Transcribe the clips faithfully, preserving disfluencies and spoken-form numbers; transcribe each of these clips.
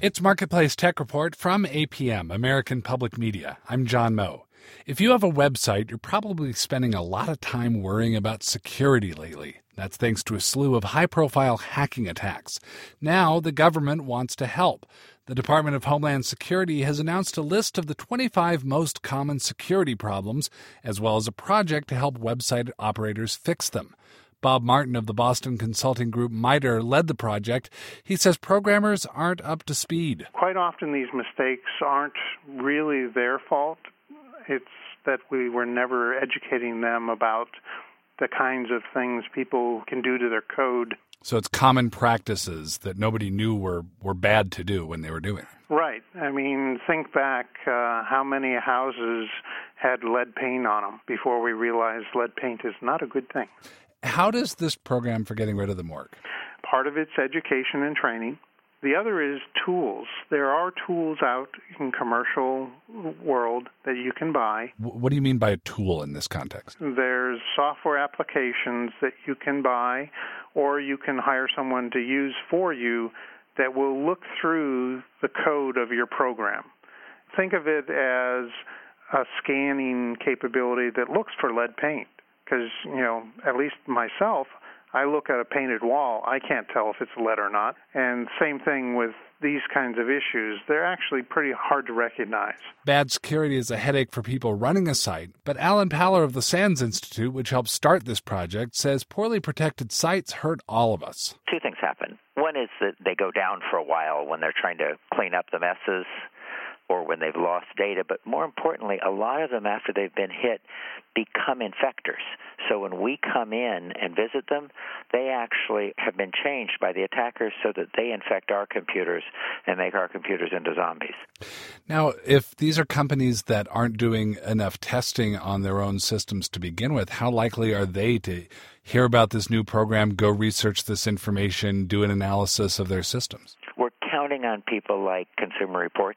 It's Marketplace Tech Report from A P M, American Public Media. I'm John Moe. If you have a website, you're probably spending a lot of time worrying about security lately. That's thanks to a slew of high-profile hacking attacks. Now, the government wants to help. The Department of Homeland Security has announced a list of the twenty-five most common security problems, as well as a project to help website operators fix them. Bob Martin of the Boston consulting group MITRE led the project. He says programmers aren't up to speed. Quite often these mistakes aren't really their fault. It's that we were never educating them about the kinds of things people can do to their code. So it's common practices that nobody knew were, were bad to do when they were doing it. Right. I mean, think back uh, how many houses had lead paint on them before we realized lead paint is not a good thing. How does this program for getting rid of them work? Part of it's education and training. The other is tools. There are tools out in commercial world that you can buy. What do you mean by a tool in this context? There's software applications that you can buy, or you can hire someone to use for you that will look through the code of your program. Think of it as a scanning capability that looks for lead paint. Because, you know, at least myself, I look at a painted wall, I can't tell if it's lead or not. And same thing with these kinds of issues. They're actually pretty hard to recognize. Bad security is a headache for people running a site, but Alan Paller of the SANS Institute, which helped start this project, says poorly protected sites hurt all of us. Two things happen. One is that they go down for a while when they're trying to clean up the messes or when they've lost data, but more importantly, a lot of them, after they've been hit, become infectors. So when we come in and visit them, they actually have been changed by the attackers so that they infect our computers and make our computers into zombies. Now, if these are companies that aren't doing enough testing on their own systems to begin with, how likely are they to hear about this new program, go research this information, do an analysis of their systems? We're counting on people like Consumer Reports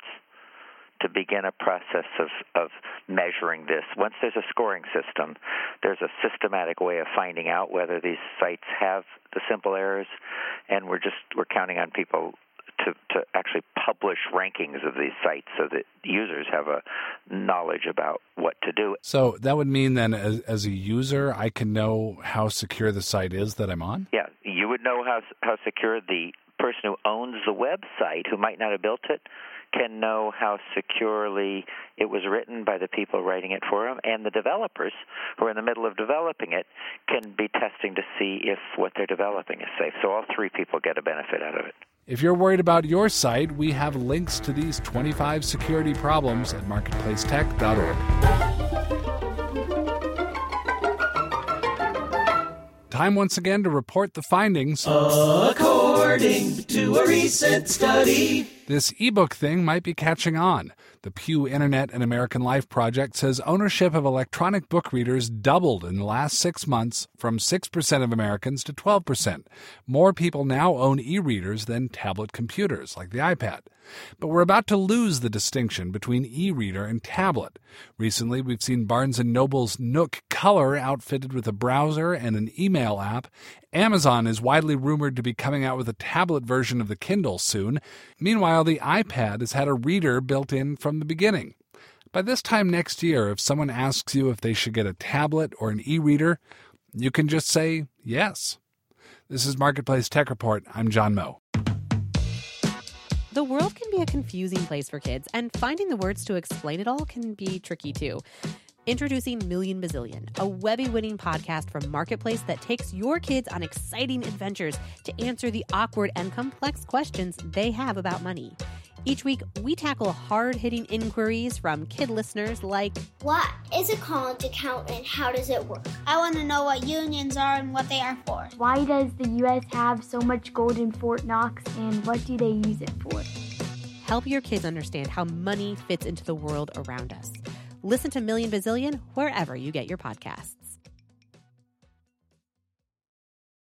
to begin a process of, of measuring this. Once there's a scoring system, there's a systematic way of finding out whether these sites have the simple errors, and we're just we're counting on people to, to actually publish rankings of these sites so that users have a knowledge about what to do. So that would mean then as, as a user, I can know how secure the site is that I'm on? Yeah, you would know how how secure the person who owns the website, who might not have built it, can know how securely it was written by the people writing it for them, and the developers who are in the middle of developing it can be testing to see if what they're developing is safe. So all three people get a benefit out of it. If you're worried about your site, we have links to these twenty-five security problems at marketplace tech dot org. Time once again to report the findings. According to a recent study, this ebook thing might be catching on. The Pew Internet and American Life Project says ownership of electronic book readers doubled in the last six months from six percent of Americans to twelve percent. More people now own e-readers than tablet computers, like the iPad. But we're about to lose the distinction between e-reader and tablet. Recently, we've seen Barnes and Noble's Nook Color outfitted with a browser and an email app. Amazon is widely rumored to be coming out with a tablet version of the Kindle soon. Meanwhile, the iPad has had a reader built in from the beginning. By this time next year, if someone asks you if they should get a tablet or an e-reader, you can just say yes. This is Marketplace Tech Report. I'm John Moe. The world can be a confusing place for kids, and finding the words to explain it all can be tricky too. Introducing Million Bazillion, a Webby-winning podcast from Marketplace that takes your kids on exciting adventures to answer the awkward and complex questions they have about money. Each week, we tackle hard-hitting inquiries from kid listeners like, what is a college account and how does it work? I want to know what unions are and what they are for. Why does the U S have so much gold in Fort Knox, and what do they use it for? Help your kids understand how money fits into the world around us. Listen to Million Bazillion wherever you get your podcasts.